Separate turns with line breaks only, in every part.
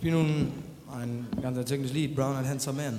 spiele nun ein ganz erzähltes Lied, Brown and Handsome Man.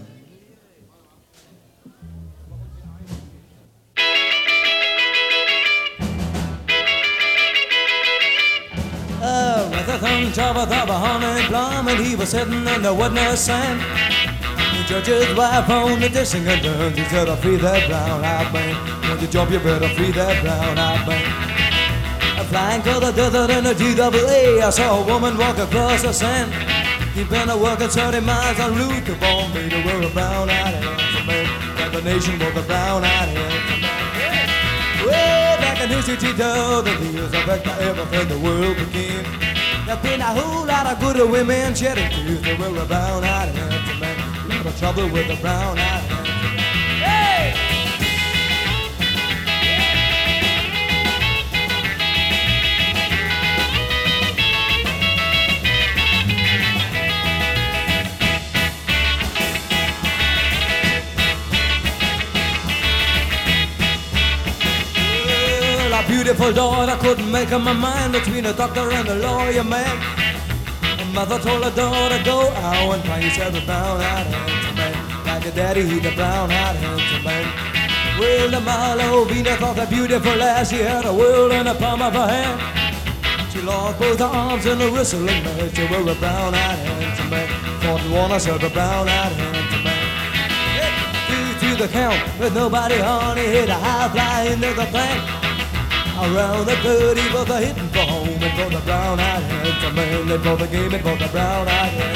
With a thumb job of the honey plum, and he was sitting in the witness stand. The judge's wife on the dishing and turns. He said, "I free that brown-eyed man. When you jump, you better free that brown-eyed man." Flying to the desert in a GAA, I saw a woman walk across the sand. He'd been a working 30 miles en route to Bombay to wear a brown-eyed handsome man. That the nation was a brown-eyed handsome man. Way back in history, the years of everything the world began. There's been a whole lot of good women shedding tears to wear a brown-eyed handsome man. A lot of trouble with a brown-eyed handsome man. Hey! Beautiful daughter couldn't make up my mind between the doctor and the lawyer man. And mother told her daughter, go out and find yourself a brown-eyed handsome man. Like a daddy, he's a brown-eyed handsome man. Well, the Malovina thought that beautiful lass, she had a world in the palm of her hand. She lost both her arms in a wrestling match. She were a brown-eyed handsome man. Thought and won herself a brown-eyed handsome man. To the count with nobody on, he hit a high fly into the bank. Around the 30 was a hitting for home, and for the brown-eyed handsome man, and for the game, and for the brown-eyed handsome man.